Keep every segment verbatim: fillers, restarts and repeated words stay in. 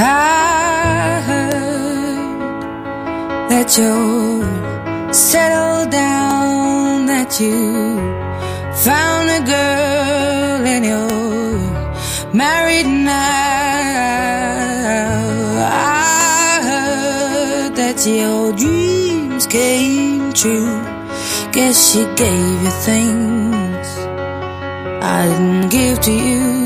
I heard that you're settled down, that you found a girl and you're married now. I heard that your dreams came true. Guess she gave you things I didn't give to you.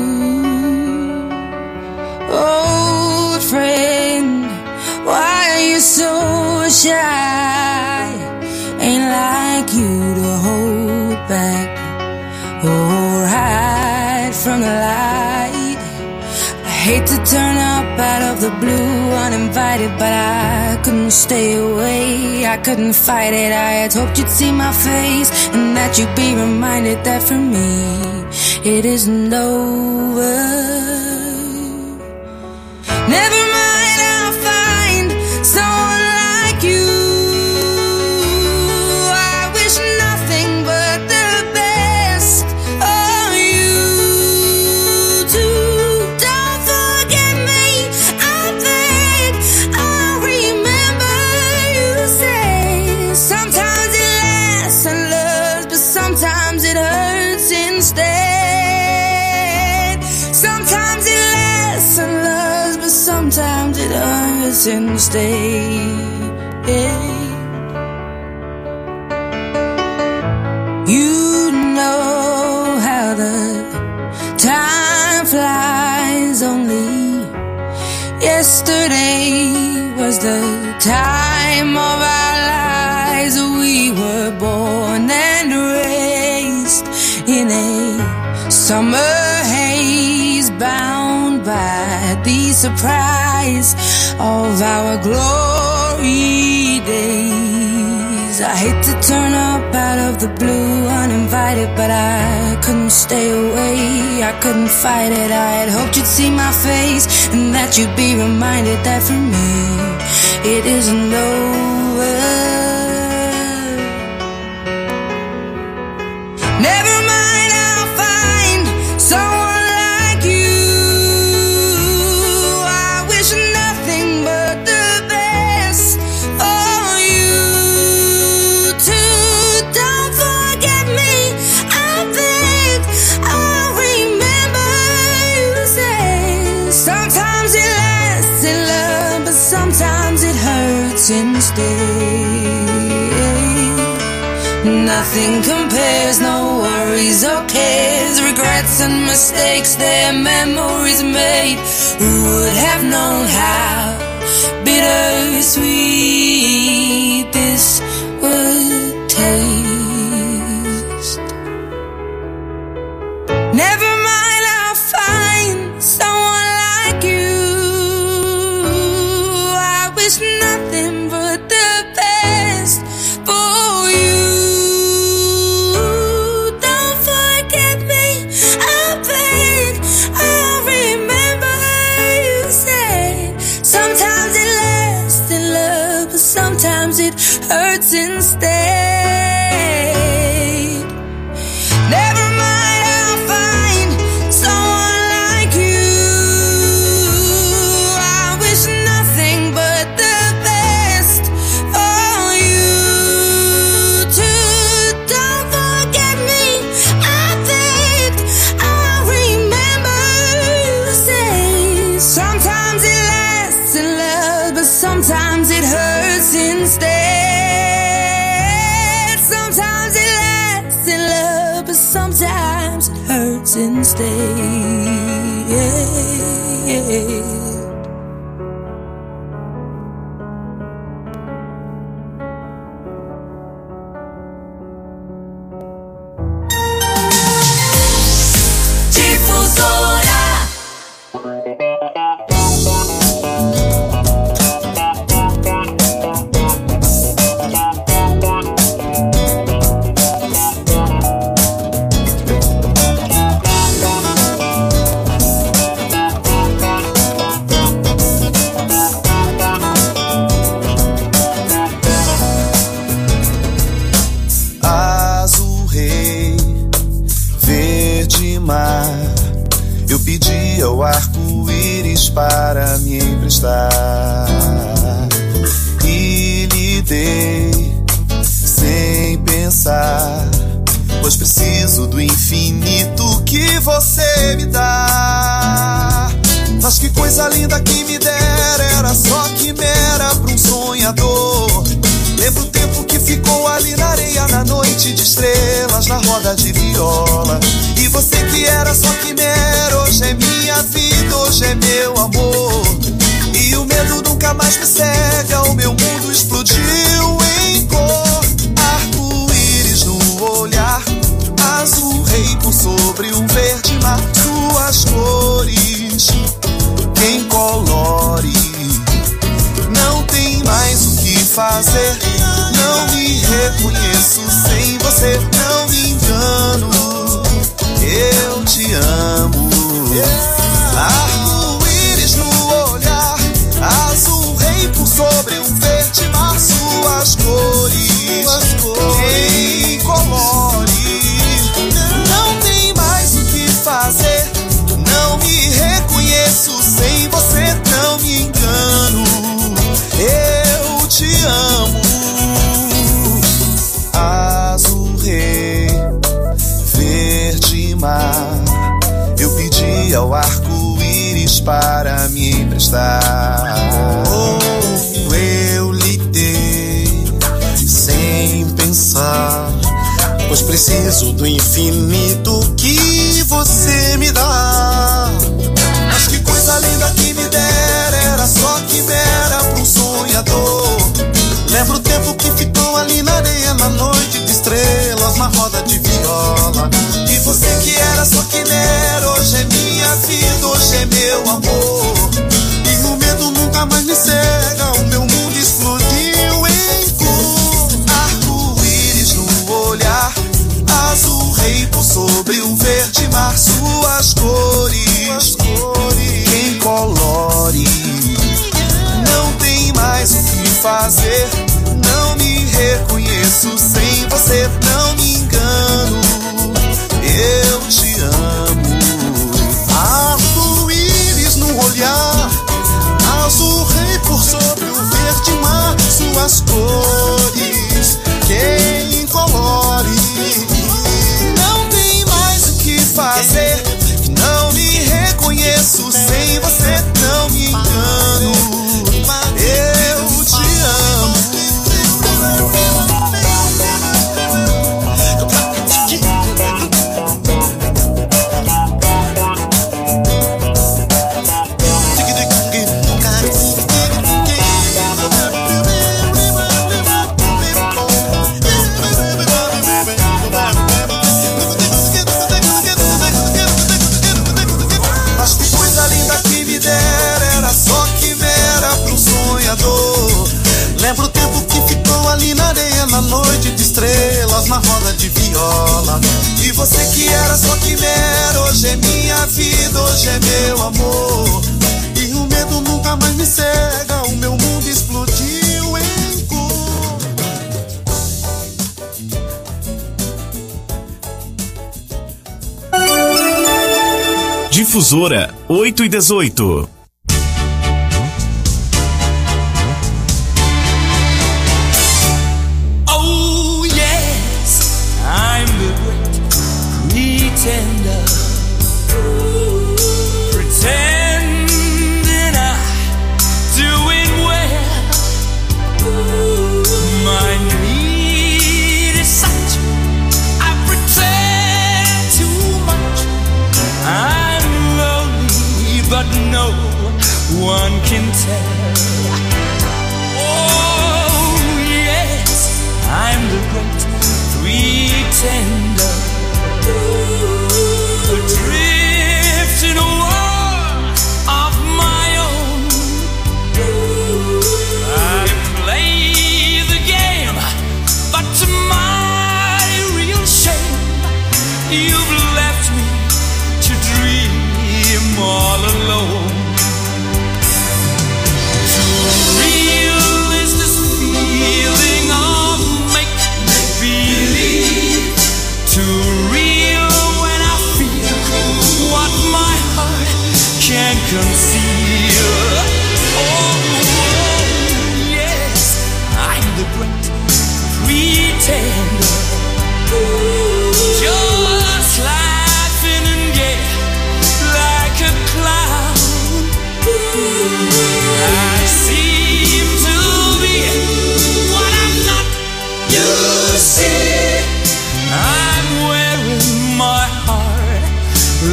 Old friend, why are you so shy? Ain't like you to hold back or hide from the light. I hate to turn up out of the blue uninvited, but I couldn't stay away, I couldn't fight it. I had hoped you'd see my face and that you'd be reminded that for me it isn't over. Never mind, I'll find someone like you. I wish nothing but the best for you too. Don't forget me, I beg. I'll remember you say sometimes it lasts and loves, but sometimes it hurts instead. Sometimes it lasts and loves, but sometimes it hurts instead. You know how the time flies. Only yesterday was the time of our lives. We were born and raised in a summer haze, bound by the surprise of our glory days. I hate to turn up out of the blue uninvited, but I couldn't stay away, I couldn't fight it. I had hoped you'd see my face and that you'd be reminded that for me it isn't over. Never mind, I'll find someone like you. I wish nothing but the best for you too. Don't forget me, I beg. I'll remember you say sometimes it lasts in love, but sometimes it hurts instead. Nothing compares, no worries or cares, regrets and mistakes, their memories made. Who would have known how bittersweet this would taste? Never mind, I'll find someone like you. I wish nothing but the best for you. Don't forget me, I beg. I'll remember you said sometimes it lasts in love, but sometimes it hurts instead. Never mind, I'll find someone like you. I wish nothing but the best for you too. Don't forget me, I beg. I'll remember you say sometimes it lasts in love, but sometimes it hurts instead. Sometimes it lasts in love, but sometimes it hurts instead. Eu pedi ao arco-íris arco-íris para me emprestar e lhe dei sem pensar, pois preciso do infinito que você me dá. Mas que coisa linda que me dera, era só quimera pra um sonhador. Lembro o tempo que ficou ali na areia, na noite de estrelas, na roda de viola. E você que era só quimera, hoje é minha vida, hoje é meu amor. E o medo nunca mais me cega, o meu mundo explodiu em cor. Arco-íris no olhar, azul rei por sobre um verde mar. Suas cores, quem colore, não tem mais o que fazer. Não me reconheço sem você, não me engano, eu te amo. Arco-íris no olhar, azul rei por sobre um verde mar. Suas cores, quem colore, não tem mais o que fazer. Não me reconheço sem você, não me engano, eu te amo. Azul rei, verde mar, eu pedi ao arco-íris para me emprestar. Oh, eu lhe dei sem pensar, pois preciso do infinito que você me dá. Mas que coisa linda que me dera, era só quimera pra um sonhador. Lembro o tempo que ficou ali na areia, na noite de estrelas, na roda de viola. E você que era só quimera, hoje é minha vida, hoje é meu amor. E o medo nunca mais me cega, o meu mundo explodiu em cor. Arco-íris no olhar, azul rei por sobre um verde mar. Suas cores, quem colore, não tem mais o que fazer. Não me reconheço sem você, não me engano, eu te amo. Arco-íris no olhar, azul rei por sobre o verde mar. Suas cores, quem colore, não tem mais o que fazer. Não me reconheço sem você, não me engano, eu te amo. Lembro o tempo que ficou ali na areia, na noite de estrelas, na roda de viola. E você que era só quimera, hoje é minha vida, hoje é meu amor. E o medo nunca mais me cega, o meu mundo explodiu em cor. Difusora oito e dezoito. Pretending I'm doing well. My need is such, I pretend too much. I'm lonely, but no one can tell. Oh yes, I'm the great pretender. Adrift in a world of my own. I play the game, but to my real shame, you've left me to dream all alone. Too real is this feeling of make-believe. Too real when I feel what my heart can't conceive.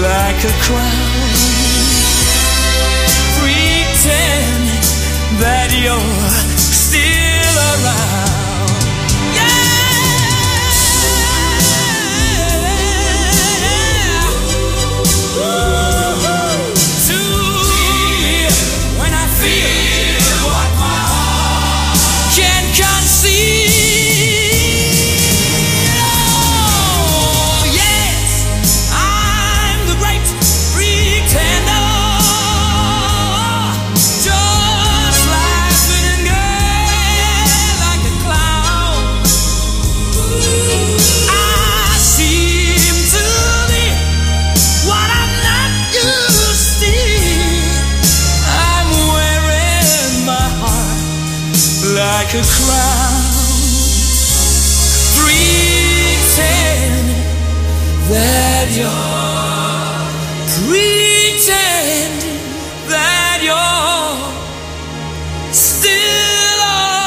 like a clown. Pretend that you're still around. Yeah. Ooh. To me, when I feel what my heart can't conceive. Like a clown, pretend that you're, pretend that you're still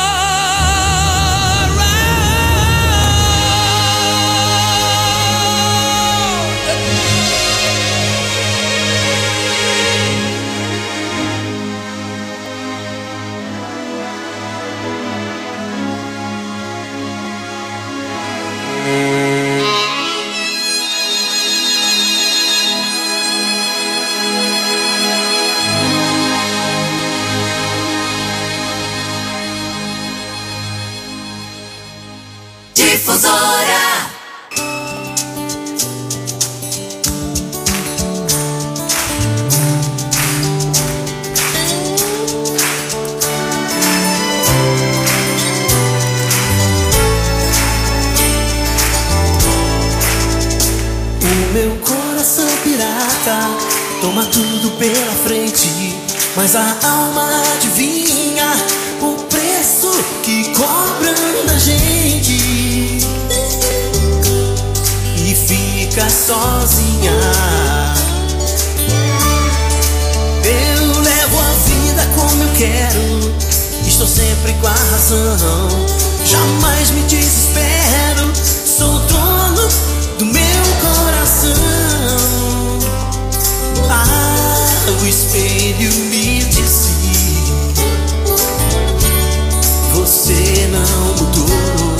Difusora. O meu coração pirata toma tudo pela frente, mas a alma adivinha o preço que cobram da gente e fica sozinha. Eu levo a vida como eu quero, estou sempre com a razão, jamais me desespero, sou dono do meu coração. Ah, o espelho me disse: você não mudou.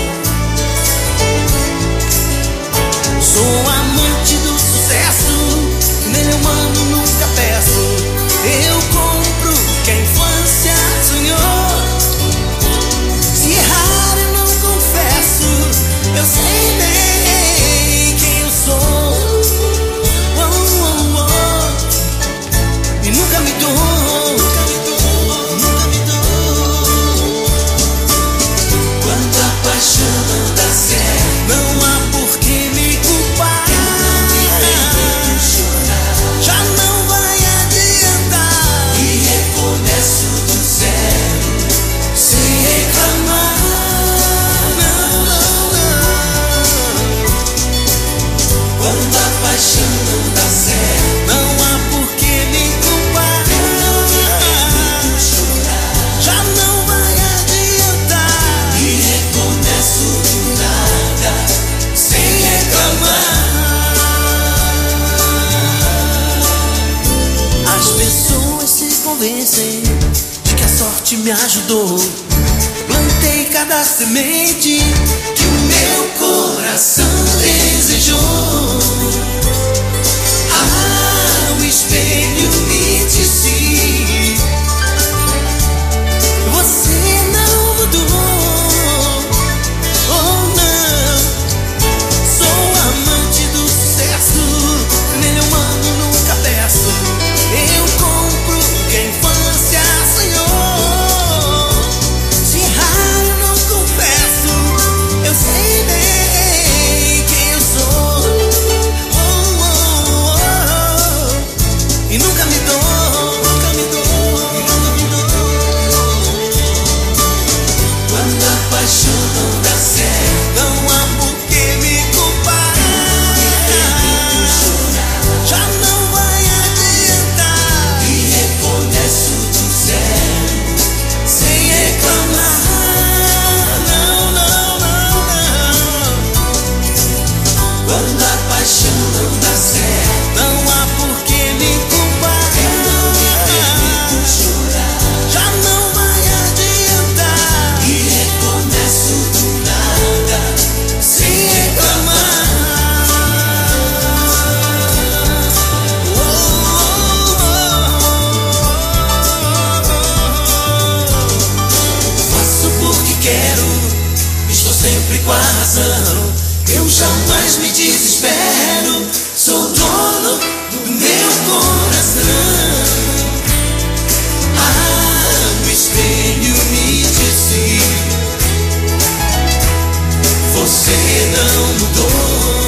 Sou amante do sucesso, nele humano nunca peço. Eu compro o que a infância sonhou. Se errar eu não confesso, eu sei bem quem eu sou. Oh, oh, oh. E nunca me dou, nunca me dou, nunca me dou. Quando a paixão não dá certo, não há por que me culpar. Eu não me lembro de chorar, já não vai adiantar. E recomeço do zero, sem reclamar. Não, não, não. Quando a paixão não dá certo, não há por que me culpar. Eu não me lembro de chorar, já não vai adiantar. E recomeço do nada, sem reclamar. As pessoas se convencem de que a sorte me ajudou. Plantei cada semente que o meu coração desejou. Ah, o espelho me disse: você não mudou. Oh não, sou amante do sucesso, nele humano nunca peço. Eu compro o que a infância sonhou. Se errar eu não confesso, eu sei bem quem eu sou. Oh, jamais me desespero. Sou dono do meu coração. Ah, o espelho me disse: você não mudou.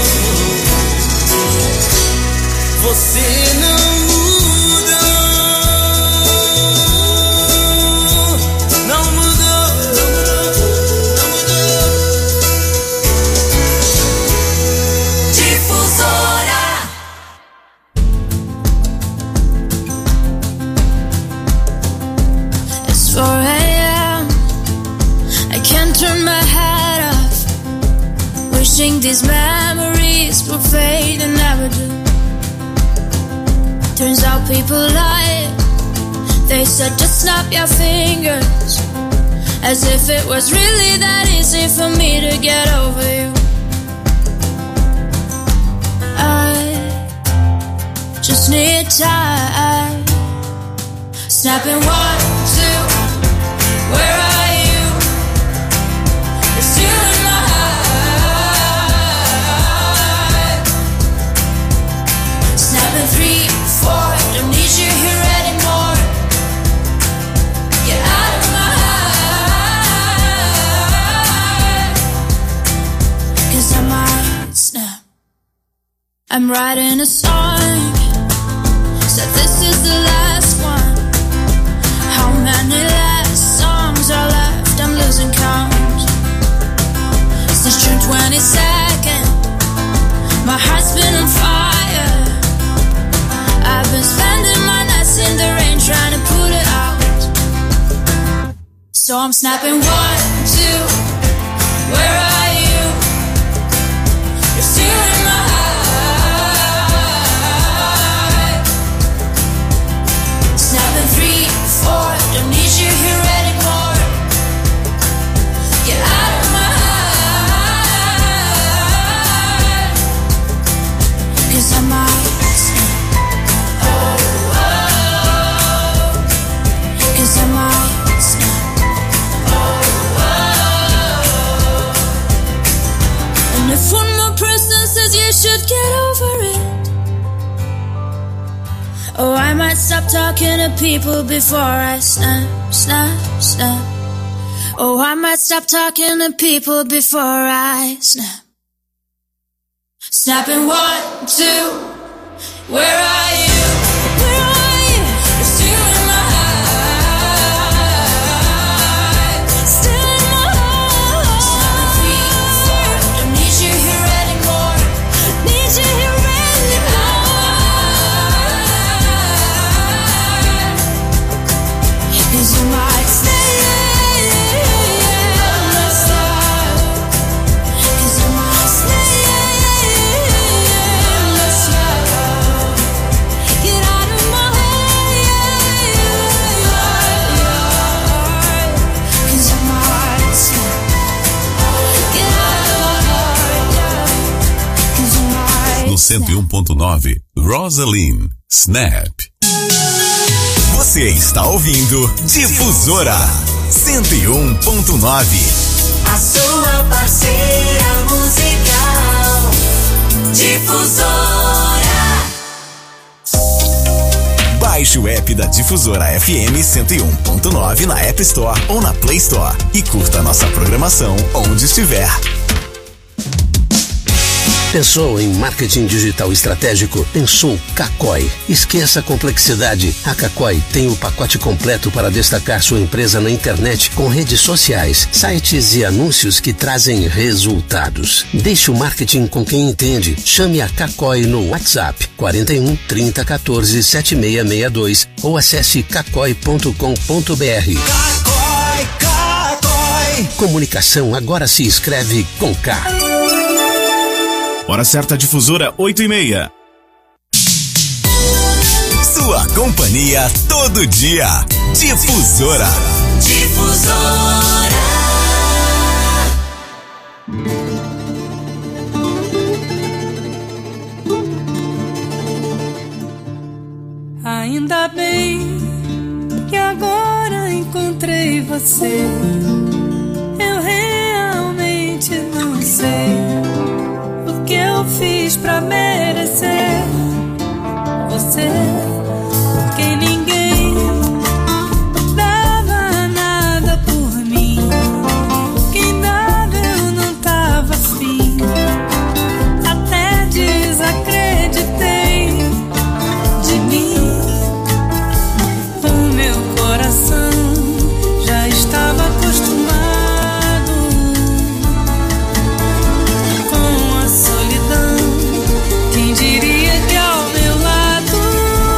Você não these memories will fade and never do. Turns out people lie. They said just snap your fingers, as if it was really that easy for me to get over you. I just need time. Snapping one, two, where are you? It's you in my three, four, don't need you here anymore. Get out of my eye. Cause I might snap. I'm writing a song, said this is the last one. How many last songs are left? I'm losing count. Since June twenty-second, my heart's been on fire. I've been spending my nights in the rain trying to put it out. So I'm snapping one, two, where are you? You're still in my eye. Snapping three, four, don't need you here anymore. Get out of my eye. Cause I might snap. Cause I might snap. And if one more person says you should get over it, oh, I might stop talking to people before I snap, snap, snap. Oh, I might stop talking to people before I snap. Snapping one, two, where are you? Where are you? You're still in my heart. Still in my heart. Snapping three, four, don't need you here anymore. Need you here anymore. Cause you might stay. Cause you might stay. cento e um ponto nove Rosaline Snap. Você está ouvindo Difusora cento e um ponto nove. A sua parceira musical. Difusora. Baixe o app da Difusora F M cento e um ponto nove na App Store ou na Play Store e curta a nossa programação onde estiver. Pensou em marketing digital estratégico? Pensou Kakoi. Esqueça a complexidade. A Kakoi tem o pacote completo para destacar sua empresa na internet com redes sociais, sites e anúncios que trazem resultados. Deixe o marketing com quem entende. Chame a Kakoi no WhatsApp quarenta e um, trinta, quatorze, setenta e seis sessenta e dois ou acesse kakoi ponto com ponto br. Kakoi, Kakoi. Comunicação agora se escreve com K. Hora certa, Difusora, oito e meia. Sua companhia todo dia. Difusora. Difusora. Ainda bem que agora encontrei você. Eu realmente não sei eu fiz pra merecer você? Porque ninguém dava nada por mim. Quem dava eu não tava afim. Até desacreditei de mim. O meu coração já estava acostumado com a solidão. Quem diria que ao meu lado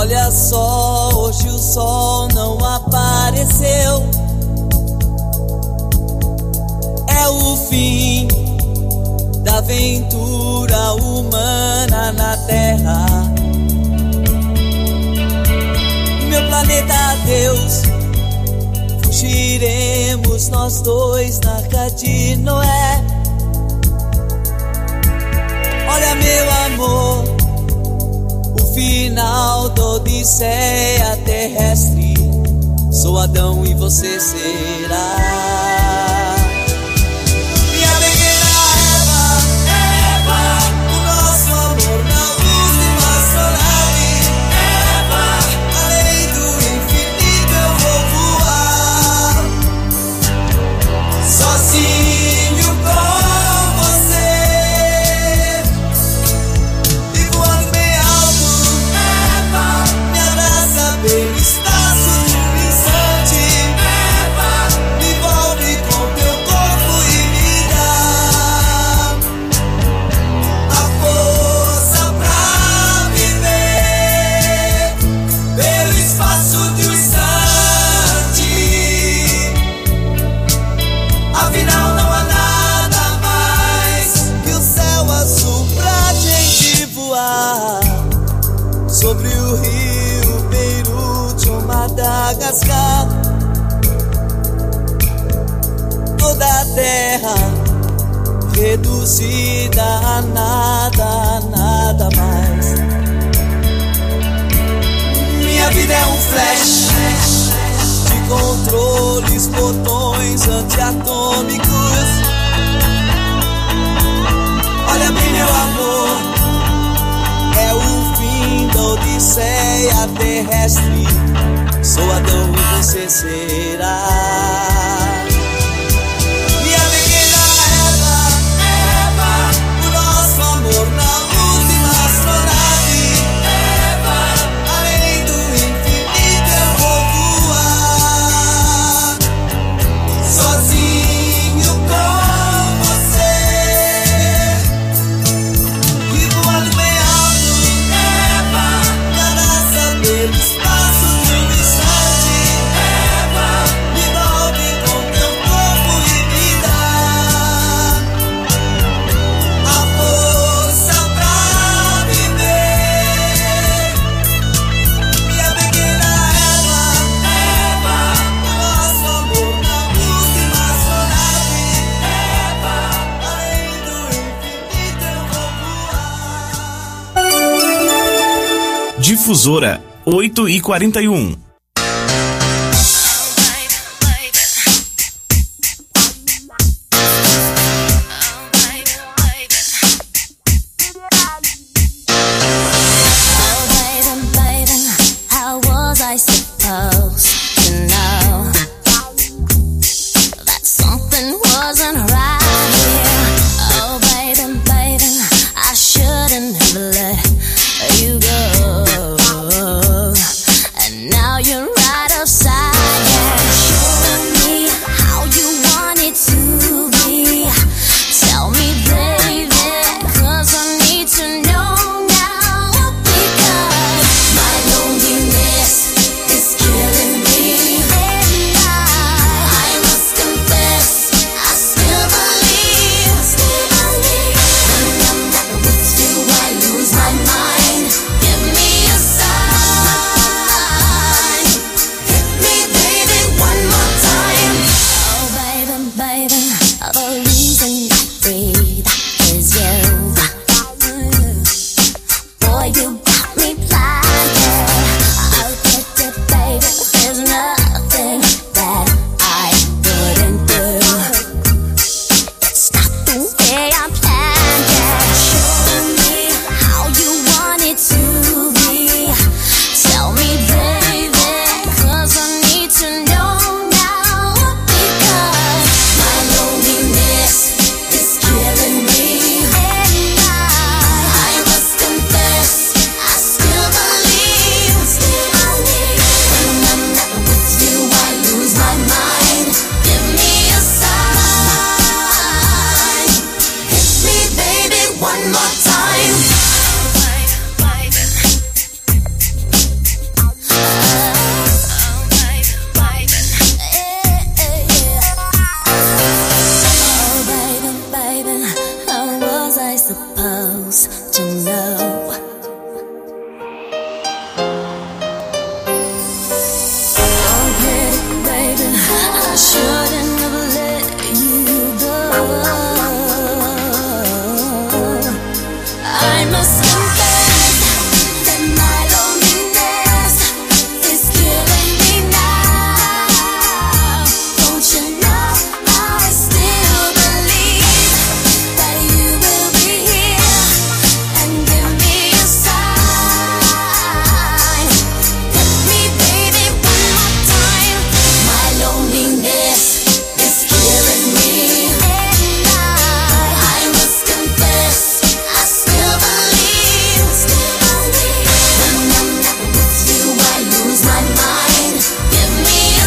Olha só, hoje o sol não apareceu. É o fim da aventura humana na Terra. Meu planeta, adeus. Fugiremos nós dois na Arca de Noé. Olha, meu amor, o final da odisseia terrestre. Sou Adão e você será minha pequena Eva, Eva. O nosso amor na última astronave, Eva. Além do infinito eu vou voar, sozinho com você. E voando bem alto, Eva. Me abraça bem no espaço de um instante, Eva. Me envolve com teu corpo e me dá a força pra viver pelo espaço de um instante. Afinal não há nada mais que o céu azul pra gente voar sobre o rio Beirute ou Madagascar. Toda a terra reduzida a nada, a nada mais. Minha vida é um flash de controles, botões antiatômicos. Olha bem, meu amor, é o fim da odisseia terrestre. Sou Adão e você será minha pequena Eva, Eva. O nosso amor na última astronave, Eva. Além do infinito eu vou voar, sozinho com você. E voando bem alto, Eva. Me abraça pelo espaço de um instante, Eva. Me envolve com teu corpo e me dá a força pra viver. Minha pequena Eva, Eva. O nosso amor na última astronave, Eva. Além do infinito eu vou voar. Difusora oito e quarenta e um. Oh, baby, baby, how was I supposed to know that something wasn't right here? Oh, baby, baby, I shouldn't have let you go. And now shouldn't have let you go. I must confess that my loneliness is killing me now. Don't you know I still believe that you will be here and give me a sign. Hit me, baby, one more time. My loneliness is killing me, and I, I must confess, I still believe, still believe. When I'm not with you, I lose my mind. Give me a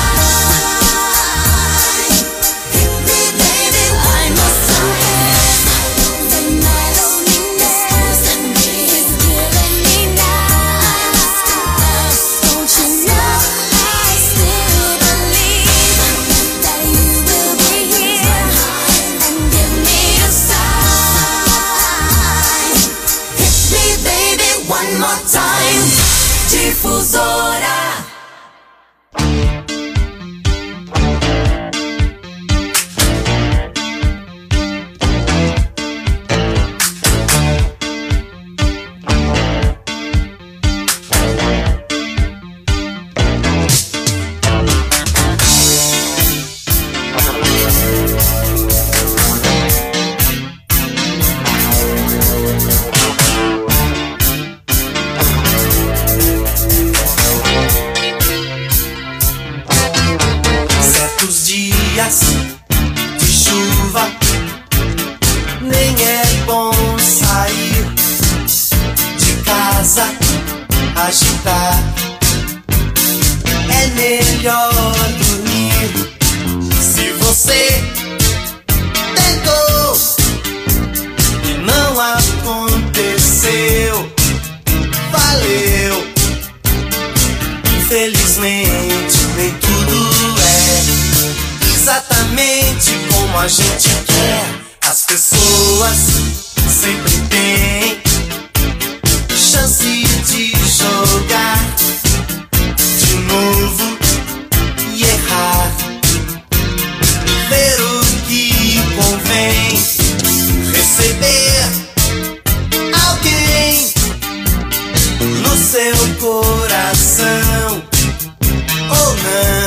sign. Hit me, baby, I must confess that my loneliness is killing me now. Don't you know I still believe that you will be here and give me a sign. Hit me, baby, one more time. Difusora. Certos dias de chuva nem é bom sair de casa, agitar. É melhor dormir. Se você tentou e não aconteceu, valeu. Infelizmente nem tudo é exatamente como a gente quer. As pessoas sempre têm chance de jogar de novo e errar. Ver o que convém, receber alguém no seu coração ou não.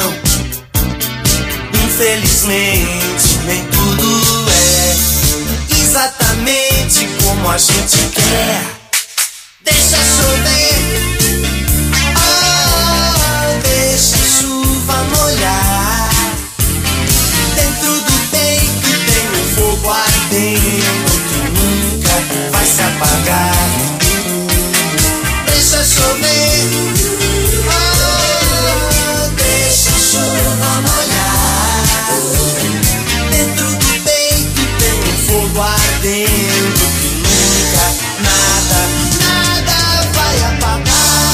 Infelizmente nem tudo é exatamente como a gente quer. Deixa chover, oh, deixa a chuva molhar. Dentro do peito tem um fogo ardendo que nunca vai se apagar. Deixa chover, oh, deixa a chuva molhar. Dentro do peito tem um fogo ardendo que nunca, nada, nada vai apagar.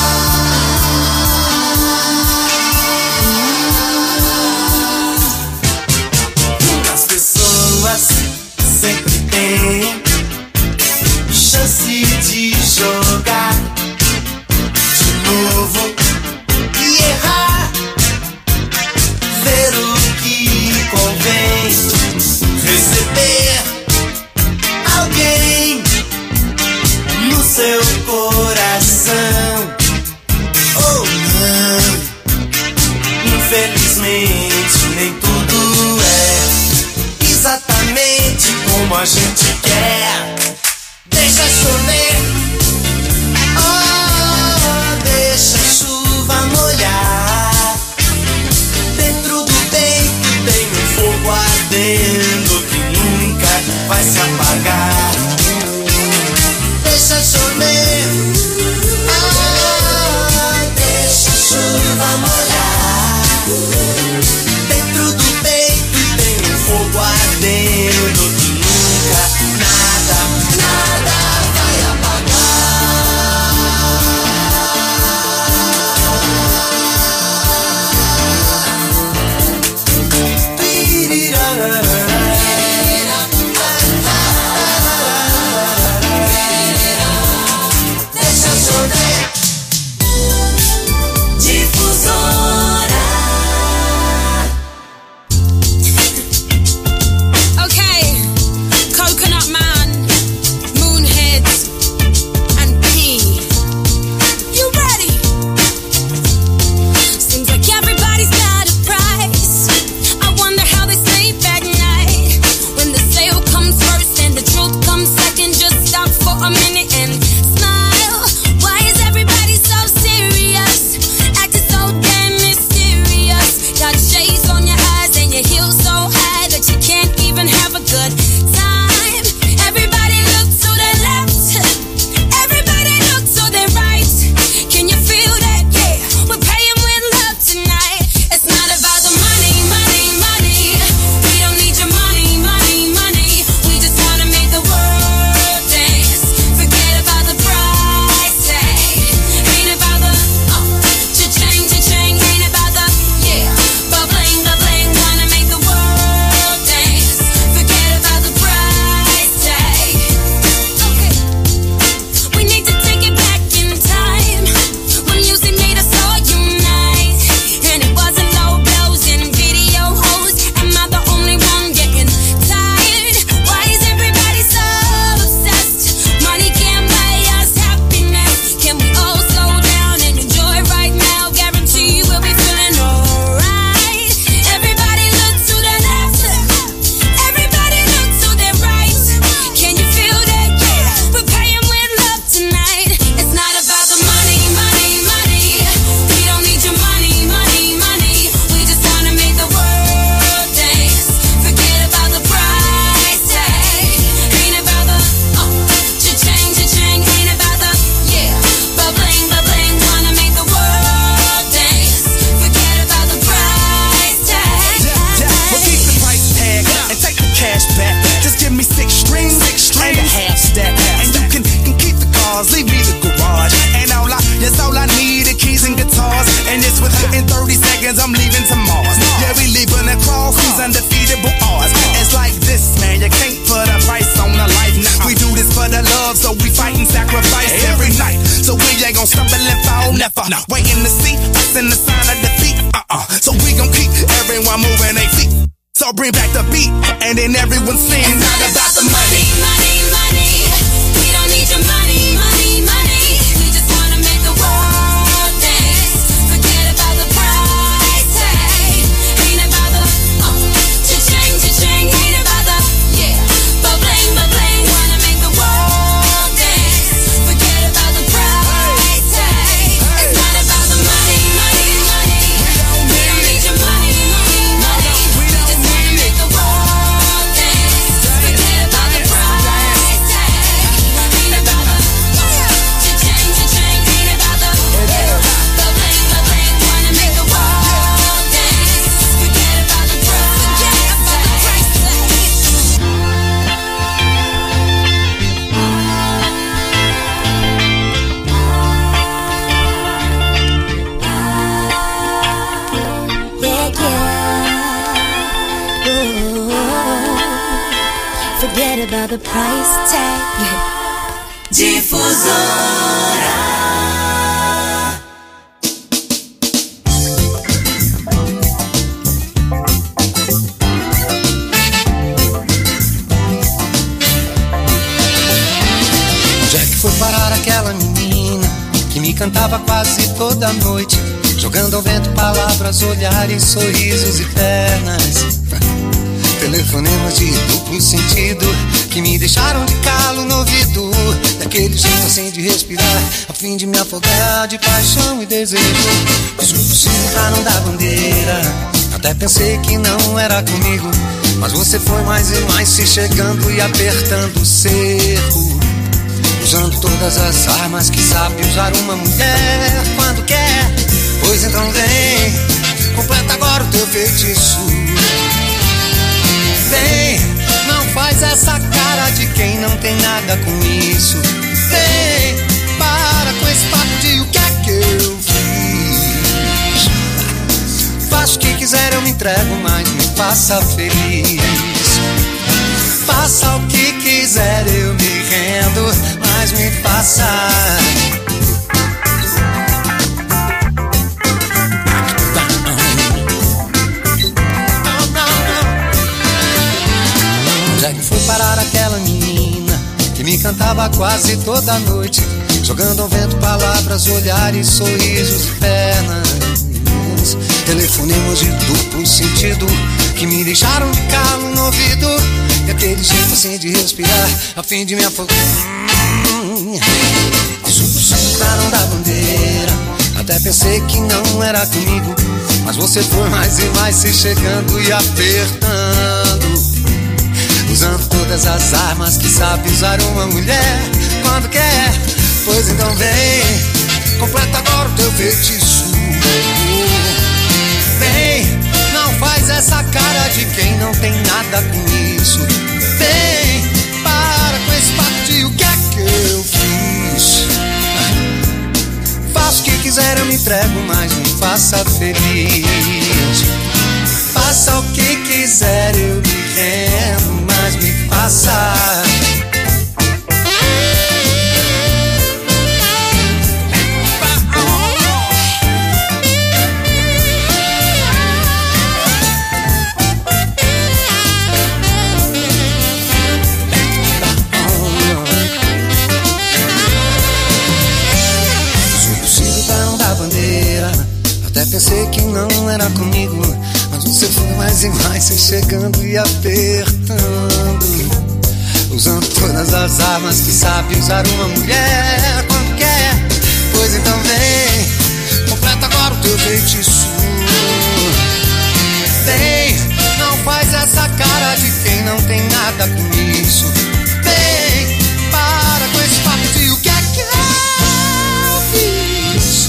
As pessoas sempre têm chance de jogar de novo e errar. Ver o que convém, receber alguém no seu coração ou não. Infelizmente nem tudo é exatamente como a gente quer. Deixa chover, oh, deixa a chuva molhar. Dentro do peito tem um fogo ardendo que nunca vai se apagar. Deixa chover, oh, deixa a chuva molhar. Dentro do peito tem um fogo ardendo que nunca, never. No. Waiting to see us in the sign of defeat. Uh-uh. So we gon' keep everyone moving their feet. So bring back the beat, and then everyone sings. It's not about the money, money, money. We don't need your money, money, money. We just wanna make the world dance. Forget about the price tag. Ain't about the oh, cha-ching, cha-ching. Ain't about the yeah, but bling, but bling. Wanna make the world dance. Forget about the price tag. It's not about the money, money, money. We don't need your money, money, money. We just wanna make the world dance. Forget about the price tag. Ain't about the cha-ching, cha-ching. Ain't about the but bling, but bling. Wanna make the world dance. Forget about the price Yeah, yeah. Ooh. Forget about the price tag. Difusora. Onde é que foi parar aquela menina que me cantava quase toda noite, jogando ao vento palavras, olhares, sorrisos e pernas? Telefonemas de duplo sentido que me deixaram de calo no ouvido, daquele jeito assim de respirar, a fim de me afogar de paixão e desejo. Desculpa se pra não dar bandeira, até pensei que não era comigo, mas você foi mais e mais se chegando e apertando o cerco, usando todas as armas que sabe usar uma mulher quando quer. Pois então vem, completa agora o teu feitiço. Vem, não faz essa cara de quem não tem nada com isso. Vem, para com esse papo de o que é que eu fiz. Faça o que quiser, eu me entrego, mas me faça feliz. Faça o que quiser, eu me rendo, mas me faça. Onde é que foi parar aquela menina que me cantava quase toda noite, jogando ao vento palavras, olhares, sorrisos e pernas? Telefonemas de duplo sentido que me deixaram de calo no ouvido, e aquele jeito assim de respirar, a fim de me afogar. Desculpa pra não dar bandeira, até pensei que não era comigo, mas você foi mais e mais se chegando e apertando, usando todas as armas que sabe usar uma mulher quando quer. Pois então vem, completa agora o teu feitiço. Vem, não faz essa cara de quem não tem nada com isso. Vem, para com esse papo de o que é que eu fiz. Faça o que quiser, eu me entrego, mas me faça feliz. Faça o que quiser, eu me rendo, mas me faça. Até pensei que não era comigo, mas você foi mais e mais se chegando e apertando, usando todas as armas que sabe usar uma mulher quando quer. Pois então vem, completa agora o teu feitiço. Vem, não faz essa cara de quem não tem nada com isso. Vem, para com esse papo de o que é que eu fiz.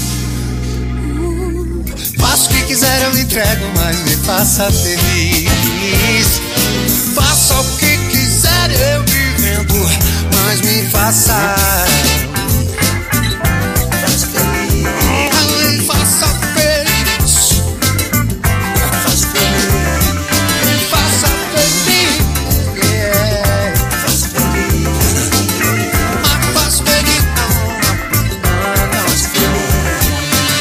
Faça o que quiser, eu me entrego, mas me faça feliz. Faça o que quiser, eu me rendo, mas me faça. Faça feliz. Me faça feliz. Faça feliz. Me faça feliz. Yeah. Faça feliz. Mas faça feliz. Não, não, não. Faça feliz.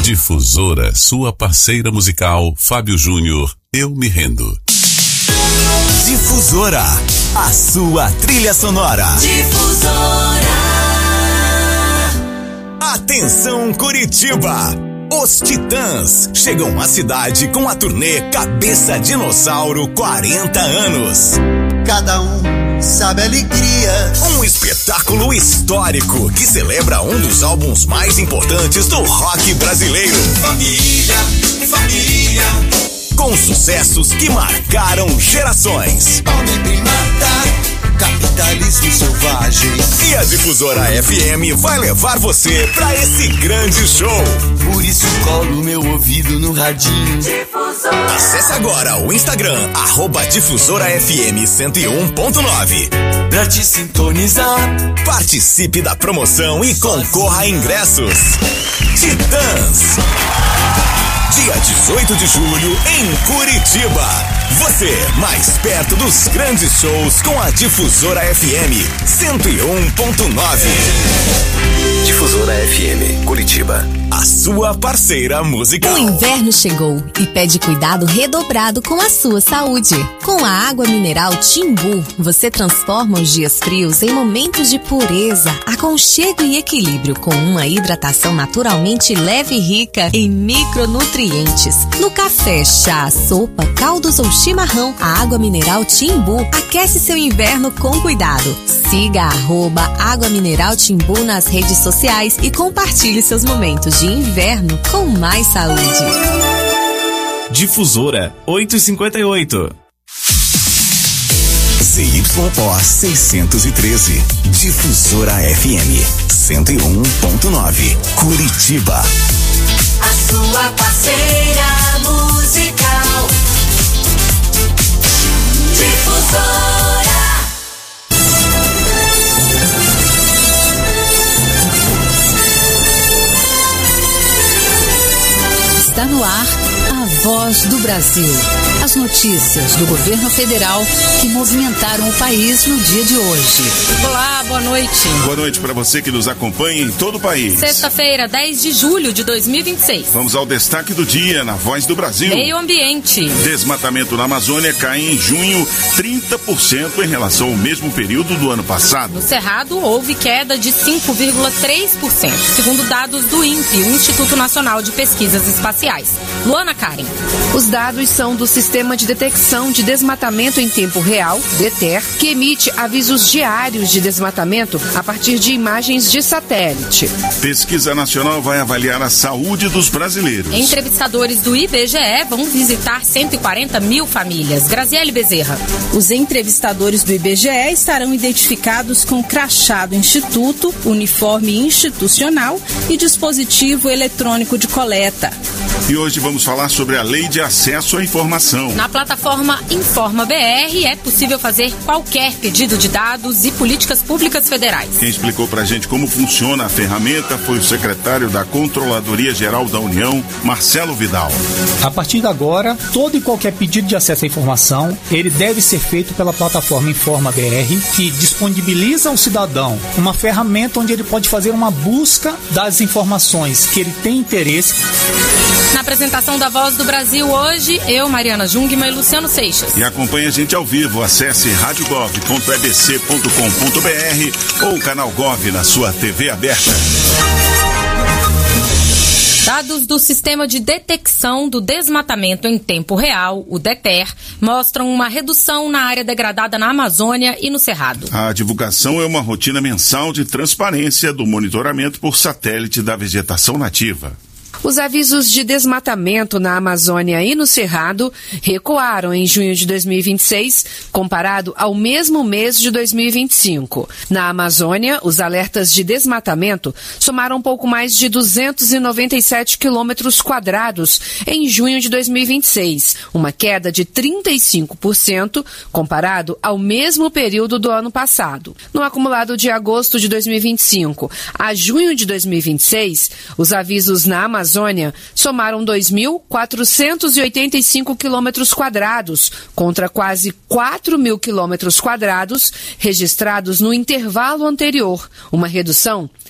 Difusora, sua parceira musical, Fábio Júnior, Eu Me Rendo. Difusora, a sua trilha sonora. Difusora. Atenção Curitiba! Os Titãs chegam à cidade com a turnê Cabeça Dinossauro quarenta anos. Cada um sabe a alegria. Um espetáculo histórico que celebra um dos álbuns mais importantes do rock brasileiro. Família, família. Com sucessos que marcaram gerações. Homem primata, capitalismo selvagem. E a Difusora F M vai levar você pra esse grande show. Por isso colo meu ouvido no radinho. Difusora. Acesse agora o Instagram, arroba Difusora F M cento e um ponto nove. Pra te sintonizar. Participe da promoção e concorra a ingressos. Titãs. Dia dezoito de julho, em Curitiba. Você, mais perto dos grandes shows com a Difusora F M cento e um ponto nove. Difusora F M, Curitiba. A sua parceira musical. O inverno chegou e pede cuidado redobrado com a sua saúde. Com a água mineral Timbu, você transforma os dias frios em momentos de pureza, aconchego e equilíbrio, com uma hidratação naturalmente leve e rica em micronutrientes. No café, chá, sopa, caldos ou chimarrão, a água mineral Timbu aquece seu inverno com cuidado. Siga a arroba Água Mineral Timbu nas redes sociais e compartilhe seus momentos de inverno com mais saúde. Difusora oito e cinquenta e oito. C Y O seiscentos e treze. Difusora F M cento e um ponto nove. Curitiba. A sua parceira musical. Difusora. Está no ar a Voz do Brasil. As notícias do governo federal que movimentaram o país no dia de hoje. Olá, boa noite. Boa noite para você que nos acompanha em todo o país. Sexta-feira, dez de julho de dois mil e vinte e seis. Vamos ao destaque do dia na Voz do Brasil. Meio ambiente. Desmatamento na Amazônia cai em junho trinta por cento em relação ao mesmo período do ano passado. No Cerrado, houve queda de cinco vírgula três por cento, segundo dados do INPE, o Instituto Nacional de Pesquisas Espaciais. Luana Karen. Os dados são do Sistema de Detecção de Desmatamento em Tempo Real, DETER, que emite avisos diários de desmatamento a partir de imagens de satélite. Pesquisa Nacional vai avaliar a saúde dos brasileiros. Entrevistadores do I B G E vão visitar cento e quarenta mil famílias. Graziele Bezerra. Os entrevistadores do I B G E estarão identificados com crachá do Instituto, uniforme institucional e dispositivo eletrônico de coleta. E hoje vamos falar sobre a Lei de Acesso à Informação. Na plataforma Informa B R é possível fazer qualquer pedido de dados e políticas públicas federais. Quem explicou pra gente como funciona a ferramenta foi o secretário da Controladoria Geral da União, Marcelo Vidal. A partir de agora, todo e qualquer pedido de acesso à informação, ele deve ser feito pela plataforma Informa B R, que disponibiliza ao cidadão uma ferramenta onde ele pode fazer uma busca das informações que ele tem interesse. Na apresentação da Voz do Brasil hoje, eu, Mariana Jungmann e Luciano Seixas. E acompanhe a gente ao vivo, acesse rádio gov ponto e b c ponto com ponto b r ou o canal Gov na sua T V aberta. Dados do Sistema de Detecção do Desmatamento em Tempo Real, o DETER, mostram uma redução na área degradada na Amazônia e no Cerrado. A divulgação é uma rotina mensal de transparência do monitoramento por satélite da vegetação nativa. Os avisos de desmatamento na Amazônia e no Cerrado recuaram em junho de dois mil e vinte e seis, comparado ao mesmo mês de dois mil e vinte e cinco. Na Amazônia, os alertas de desmatamento somaram um pouco mais de duzentos e noventa e sete quilômetros quadrados em junho de dois mil e vinte e seis, uma queda de trinta e cinco por cento comparado ao mesmo período do ano passado. No acumulado de agosto de dois mil e vinte e cinco a junho de dois mil e vinte e seis, os avisos na Amazônia somaram dois mil quatrocentos e oitenta e cinco quilômetros quadrados, contra quase quatro mil quilômetros quadrados registrados no intervalo anterior, uma redução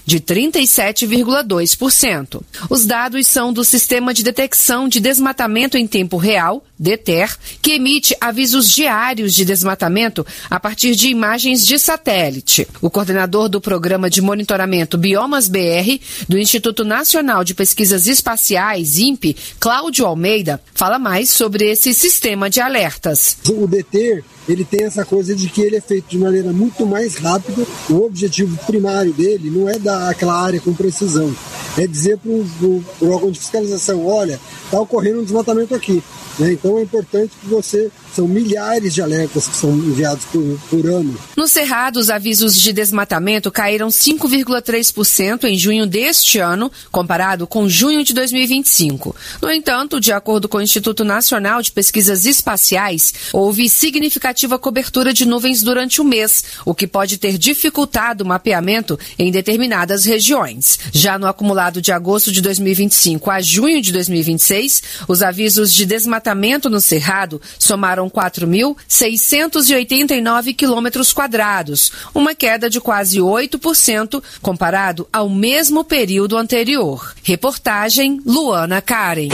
de trinta e sete vírgula dois por cento. Os dados são do Sistema de Detecção de Desmatamento em Tempo Real, DETER, que emite avisos diários de desmatamento a partir de imagens de satélite. O coordenador do Programa de Monitoramento Biomas B R do Instituto Nacional de Pesquisas Espaciais, INPE, Cláudio Almeida, fala mais sobre esse sistema de alertas. O DETER, ele tem essa coisa de que ele é feito de maneira muito mais rápida. O objetivo primário dele não é dar aquela área com precisão, é dizer para o órgão de fiscalização, olha, está ocorrendo um desmatamento aqui. Né? Então é importante que você... São milhares de alertas que são enviados por, por ano. No Cerrado, os avisos de desmatamento caíram cinco vírgula três por cento em junho deste ano, comparado com junho de dois mil e vinte e cinco. No entanto, de acordo com o Instituto Nacional de Pesquisas Espaciais, houve significativa cobertura de nuvens durante o mês, o que pode ter dificultado o mapeamento em determinadas regiões. Já no acumulado de agosto de dois mil e vinte e cinco a junho de dois mil e vinte e seis, os avisos de desmatamento no Cerrado somaram quatro mil seiscentos e oitenta e nove quilômetros quadrados, uma queda de quase oito por cento comparado ao mesmo período anterior. Reportagem Luana Karen.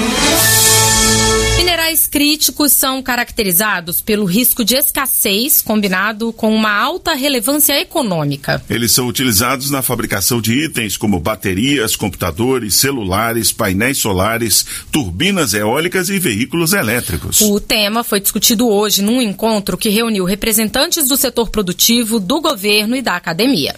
Minerais críticos são caracterizados pelo risco de escassez combinado com uma alta relevância econômica. Eles são utilizados na fabricação de itens como baterias, computadores, celulares, painéis solares, turbinas eólicas e veículos elétricos. O tema foi discutido hoje num encontro que reuniu representantes do setor produtivo, do governo e da academia.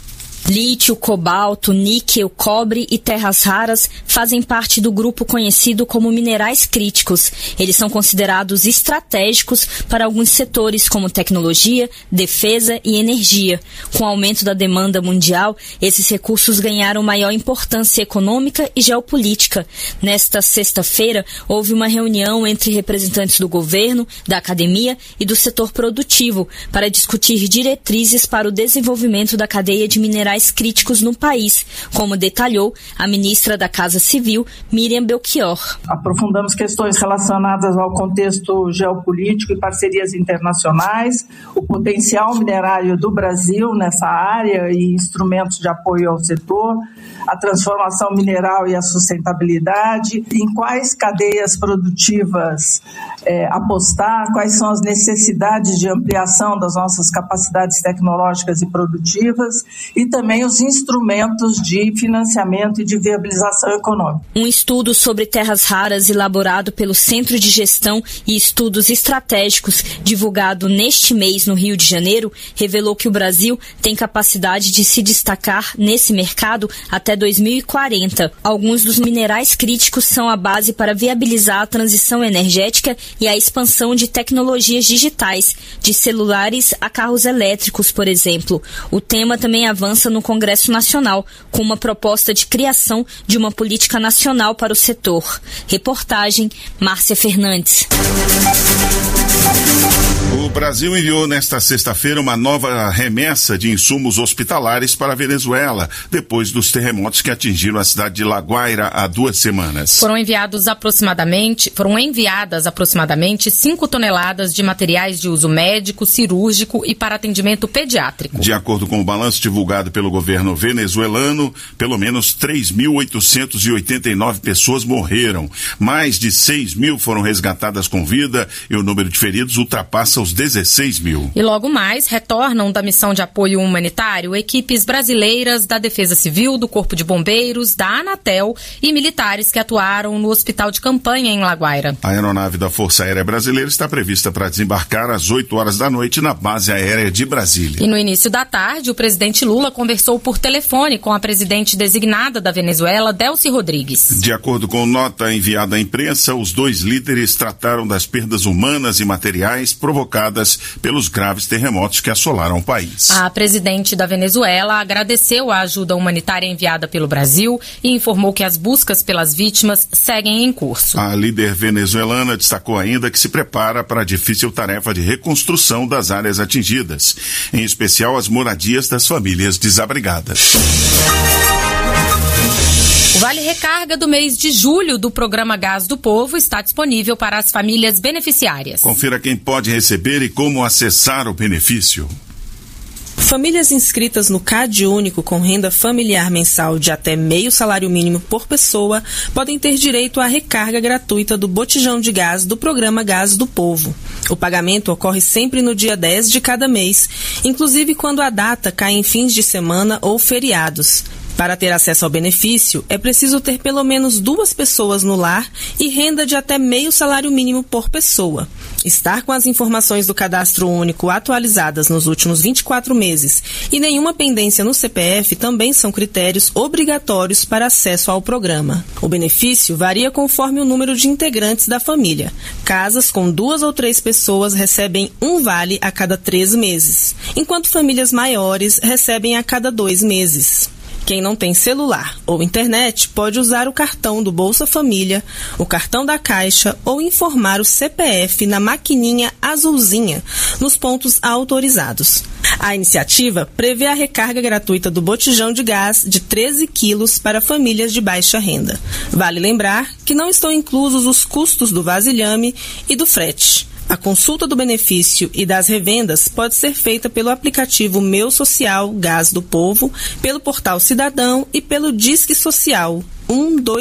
Lítio, cobalto, níquel, cobre e terras raras fazem parte do grupo conhecido como minerais críticos. Eles são considerados estratégicos para alguns setores como tecnologia, defesa e energia. Com o aumento da demanda mundial, esses recursos ganharam maior importância econômica e geopolítica. Nesta sexta-feira, houve uma reunião entre representantes do governo, da academia e do setor produtivo para discutir diretrizes para o desenvolvimento da cadeia de minerais críticos no país, como detalhou a ministra da Casa Civil, Miriam Belchior. Aprofundamos questões relacionadas ao contexto geopolítico e parcerias internacionais, o potencial minerário do Brasil nessa área e instrumentos de apoio ao setor, a transformação mineral e a sustentabilidade, em quais cadeias produtivas é, apostar, quais são as necessidades de ampliação das nossas capacidades tecnológicas e produtivas e também os instrumentos de financiamento e de viabilização econômica. Um estudo sobre terras raras elaborado pelo Centro de Gestão e Estudos Estratégicos, divulgado neste mês no Rio de Janeiro, revelou que o Brasil tem capacidade de se destacar nesse mercado até dois mil e quarenta. Alguns dos minerais críticos são a base para viabilizar a transição energética e a expansão de tecnologias digitais, de celulares a carros elétricos, por exemplo. O tema também avança no Congresso Nacional, com uma proposta de criação de uma política nacional para o setor. Reportagem, Márcia Fernandes. O Brasil enviou nesta sexta-feira uma nova remessa de insumos hospitalares para a Venezuela, depois dos terremotos que atingiram a cidade de La Guaira há duas semanas. Foram enviados aproximadamente, foram enviadas aproximadamente cinco toneladas de materiais de uso médico, cirúrgico e para atendimento pediátrico. De acordo com o balanço divulgado pelo governo venezuelano, pelo menos três mil oitocentos e oitenta e nove pessoas morreram. Mais de seis mil foram resgatadas com vida e o número de feridos ultrapassa os dezesseis mil. E logo mais retornam da missão de apoio humanitário equipes brasileiras da Defesa Civil, do Corpo de Bombeiros, da Anatel e militares que atuaram no hospital de campanha em La Guaira. A aeronave da Força Aérea Brasileira está prevista para desembarcar às oito horas da noite na base aérea de Brasília. E no início da tarde, o presidente Lula conversou por telefone com a presidente designada da Venezuela, Delcy Rodrigues. De acordo com nota enviada à imprensa, os dois líderes trataram das perdas humanas e materiais provocadas pelos graves terremotos que assolaram o país. A presidente da Venezuela agradeceu a ajuda humanitária enviada pelo Brasil e informou que as buscas pelas vítimas seguem em curso. A líder venezuelana destacou ainda que se prepara para a difícil tarefa de reconstrução das áreas atingidas, em especial as moradias das famílias desabrigadas. O Vale Recarga do mês de julho do programa Gás do Povo está disponível para as famílias beneficiárias. Confira quem pode receber e como acessar o benefício. Famílias inscritas no C A D Único com renda familiar mensal de até meio salário mínimo por pessoa podem ter direito à recarga gratuita do botijão de gás do programa Gás do Povo. O pagamento ocorre sempre no dia dez de cada mês, inclusive quando a data cai em fins de semana ou feriados. Para ter acesso ao benefício, é preciso ter pelo menos duas pessoas no lar e renda de até meio salário mínimo por pessoa. Estar com as informações do Cadastro Único atualizadas nos últimos vinte e quatro meses e nenhuma pendência no C P F também são critérios obrigatórios para acesso ao programa. O benefício varia conforme o número de integrantes da família. Casas com duas ou três pessoas recebem um vale a cada três meses, enquanto famílias maiores recebem a cada dois meses. Quem não tem celular ou internet pode usar o cartão do Bolsa Família, o cartão da Caixa ou informar o C P F na maquininha azulzinha nos pontos autorizados. A iniciativa prevê a recarga gratuita do botijão de gás de treze quilos para famílias de baixa renda. Vale lembrar que não estão inclusos os custos do vasilhame e do frete. A consulta do benefício e das revendas pode ser feita pelo aplicativo Meu Social Gás do Povo, pelo portal Cidadão e pelo Disque Social um dois